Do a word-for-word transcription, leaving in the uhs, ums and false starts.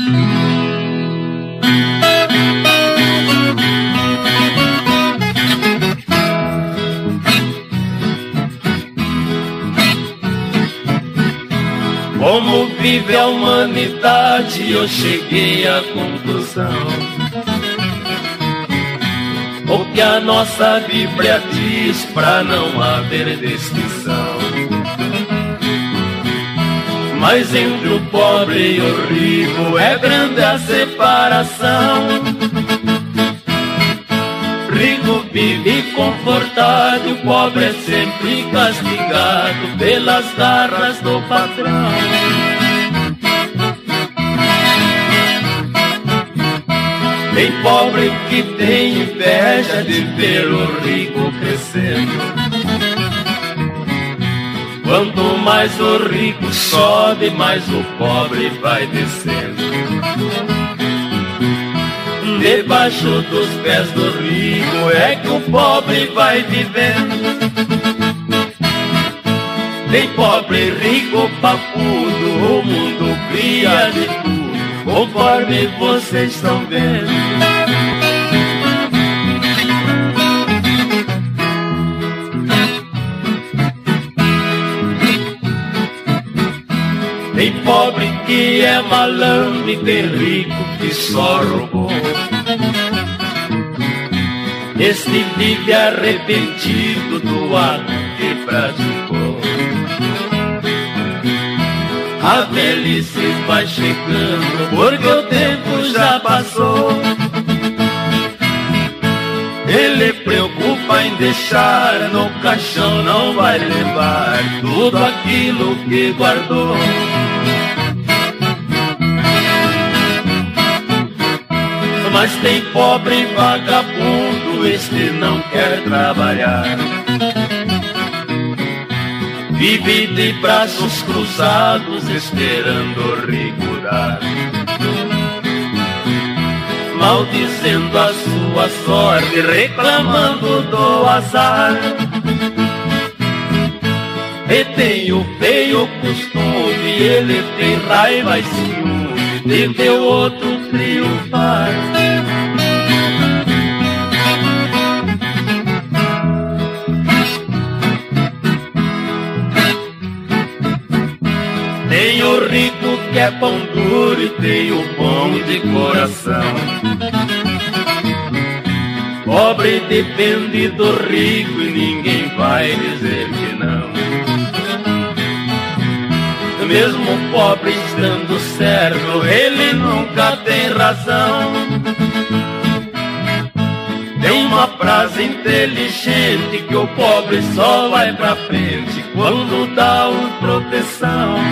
Como vive a humanidade, eu cheguei à conclusão. O que a nossa Bíblia diz pra não haver distinção. Mas entre o pobre e o rico é grande a separação. Rico vive confortado, o pobre é sempre castigado pelas garras do patrão. Tem pobre que tem inveja de ver o rico crescendo. Quanto mais o rico sobe, mais o pobre vai descendo. Debaixo dos pés do rico é que o pobre vai vivendo. Tem pobre, rico, papudo, o mundo cria de tudo, conforme vocês estão vendo. Tem pobre que é malandro e tem rico que só roubou. Este vive arrependido do ato que praticou. A velhice vai chegando porque o tempo já passou. Ele preocupa em deixar no caixão, não vai levar tudo aquilo que guardou. Mas tem pobre vagabundo, este não quer trabalhar. Vive de braços cruzados esperando o rico dar, maldizendo a sua sorte, reclamando do azar. E tem o feio costume, ele tem raiva e ciúme de ver o outro triunfar. Tem o rico que é pão duro e tem o bom de coração. Pobre depende do rico e ninguém vai dizer que não. Mesmo o pobre estando certo, ele nunca tem razão. Tem uma frase inteligente que o pobre só vai pra frente quando dá uma proteção.